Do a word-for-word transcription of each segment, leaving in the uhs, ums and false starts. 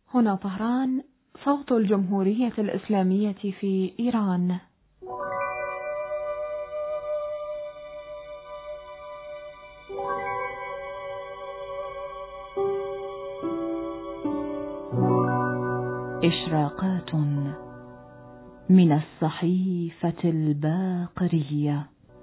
هنا طهران، صوت الجمهورية الإسلامية في إيران. إشراقات من الصحيفة الباقرية.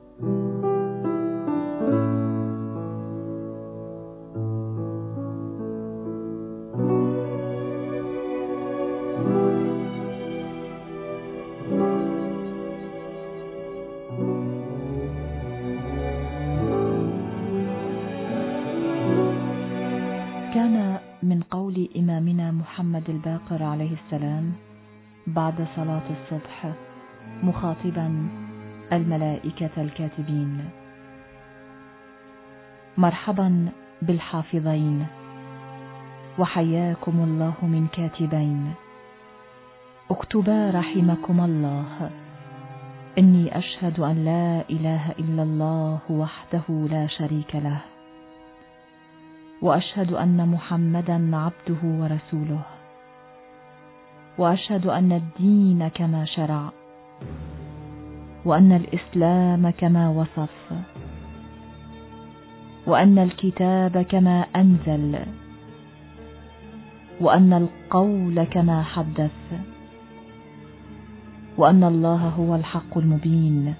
كان من قول إمامنا محمد الباقر عليه السلام بعد صلاة الصبح مخاطبا الملائكة الكاتبين: مرحبا بالحافظين، وحياكم الله من كاتبين، اكتبا رحمكم الله، إني أشهد أن لا إله إلا الله وحده لا شريك له، وأشهد أن محمدا عبده ورسوله، وأشهد أن الدين كما شرع، وأن الإسلام كما وصف، وأن الكتاب كما أنزل، وأن القول كما حدث، وأن الله هو الحق المبين.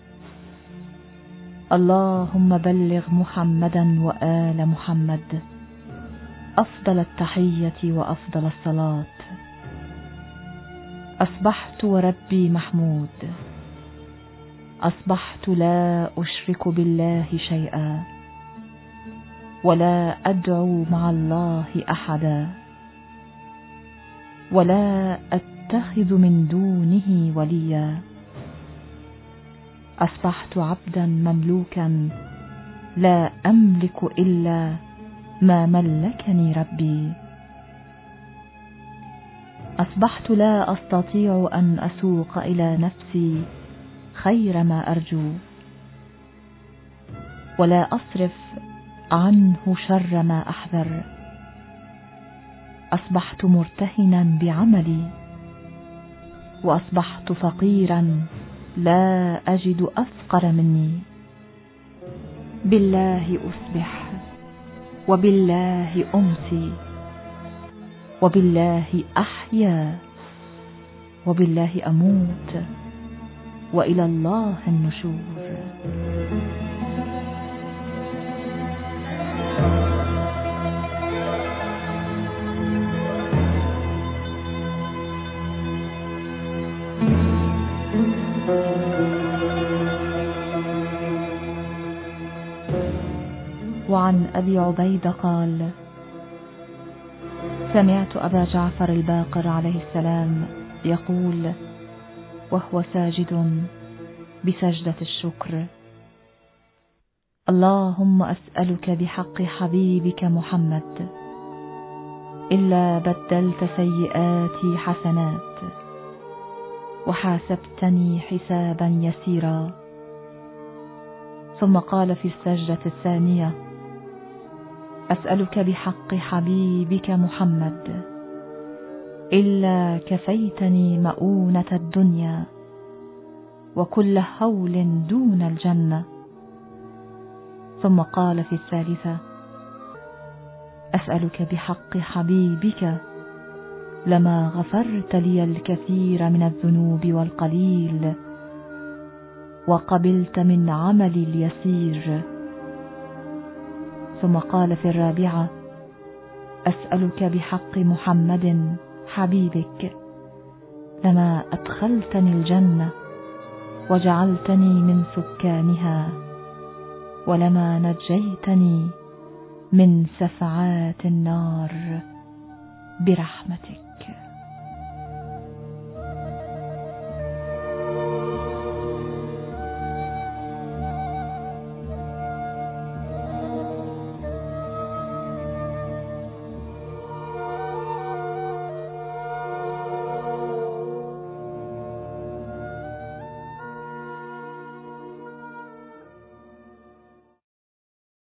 اللهم بلغ محمدا وآل محمد أفضل التحية وأفضل الصلاة. أصبحت وربي محمود، أصبحت لا أشرك بالله شيئا، ولا أدعو مع الله أحدا، ولا أتخذ من دونه وليا. أصبحت عبدا مملوكا لا أملك إلا ما ملكني ربي. أصبحت لا أستطيع أن أسوق إلى نفسي خير ما أرجو، ولا أصرف عنه شر ما أحذر. أصبحت مرتهنا بعملي، وأصبحت فقيرا لا أجد أفقر مني. بالله أصبح، وبالله أمسي، وبالله أحيا، وبالله أموت، وإلى الله النشور. وعن أبي عبيدة قال: سمعت أبا جعفر الباقر عليه السلام يقول وهو ساجد بسجدة الشكر: اللهم أسألك بحق حبيبك محمد إلا بدلت سيئاتي حسنات، وحاسبتني حسابا يسيرا. ثم قال في السجدة الثانية: أسألك بحق حبيبك محمد إلا كفيتني مؤونة الدنيا وكل هول دون الجنة. ثم قال في الثالثة: أسألك بحق حبيبك لما غفرت لي الكثير من الذنوب والقليل وقبلت من عملي اليسير. ثم قال في الرابعة: أسألك بحق محمد حبيبك لما أدخلتني الجنة وجعلتني من سكانها، ولما نجيتني من سفعات النار برحمتك.